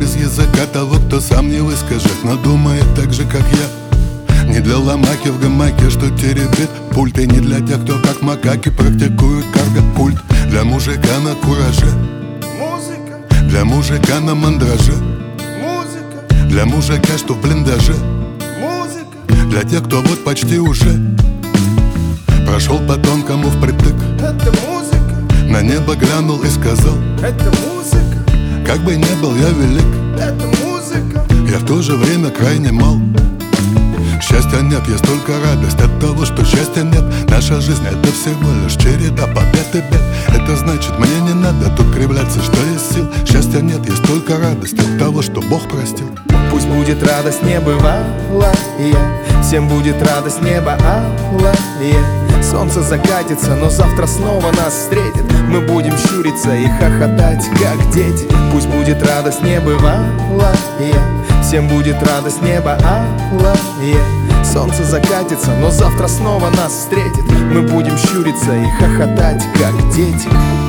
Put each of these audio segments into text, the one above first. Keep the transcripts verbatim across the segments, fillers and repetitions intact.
без языка того, кто сам не выскажет, но думает так же, как я. Не для ломаки в гамаке, что теребит пульт, и не для тех, кто как макаки практикуют карго-культ. Для мужика на кураже Музыка, для мужика на мандраже, музыка, для мужика, что в блиндаже, музыка, для тех, кто вот почти уже прошел по тонкому впритык, это музыка, на небо глянул и сказал: это музыка, как бы ни был я велик, это музыка, я в то же время крайне мал. Счастья нет, есть только радость от того, что счастья нет. Наша жизнь — это всего лишь череда побед и бед. Это значит, мне не надо тут кривляться, что есть сил. Счастья нет, есть только радость от того, что Бог простил. Пусть будет радость небывалая, всем будет радость неба алая. Солнце закатится, но завтра снова нас встретит. Мы будем щуриться и хохотать, как дети. Пусть будет радость небывалая, всем будет радость неба алая. Солнце закатится, но завтра снова нас встретит. Мы будем щуриться и хохотать, как дети.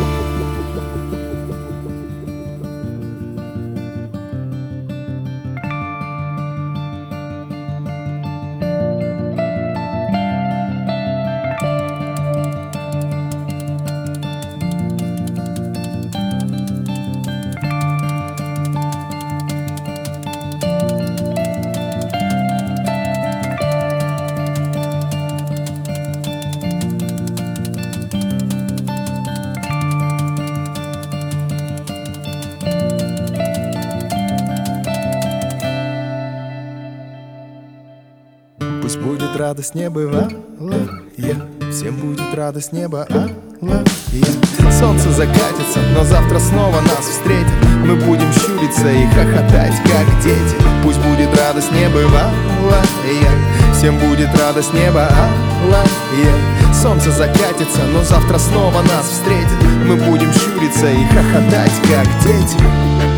Пусть будет радость небывалая, всем будет радость неба алая. Солнце закатится, но завтра снова нас встретит. Мы будем щуриться и хохотать, как дети. Пусть будет радость небывалая, всем будет радость неба алая. Солнце закатится, но завтра снова нас встретит. Мы будем щуриться и хохотать, как дети.